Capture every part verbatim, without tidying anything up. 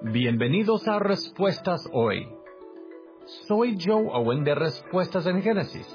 Bienvenidos a Respuestas Hoy. Soy Joe Owen de Respuestas en Génesis.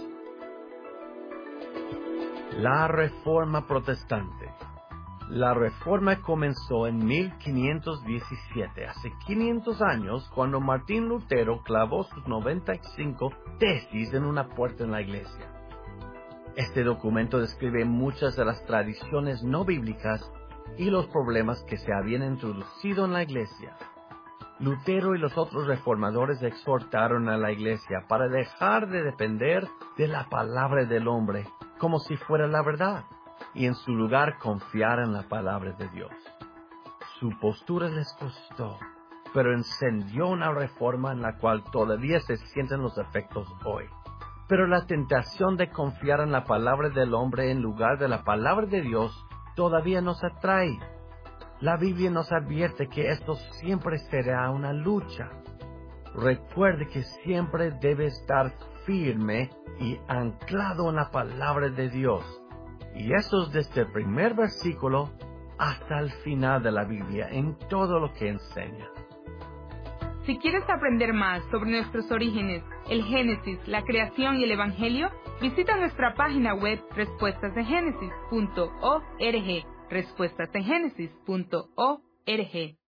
La Reforma Protestante. La Reforma comenzó en mil quinientos diecisiete, hace quinientos años, cuando Martín Lutero clavó sus noventa y cinco tesis en una puerta en la iglesia. Este documento describe muchas de las tradiciones no bíblicas y los problemas que se habían introducido en la iglesia. Lutero y los otros reformadores exhortaron a la iglesia para dejar de depender de la palabra del hombre como si fuera la verdad, y en su lugar confiar en la palabra de Dios. Su postura les costó, pero encendió una reforma en la cual todavía se sienten los efectos hoy. Pero la tentación de confiar en la palabra del hombre en lugar de la palabra de Dios todavía nos atrae. La Biblia nos advierte que esto siempre será una lucha. Recuerde que siempre debe estar firme y anclado en la palabra de Dios. Y eso es desde el primer versículo hasta el final de la Biblia, en todo lo que enseña. Si quieres aprender más sobre nuestros orígenes, el Génesis, la creación y el Evangelio, visita nuestra página web respuestas de génesis punto org. respuestas en génesis punto org.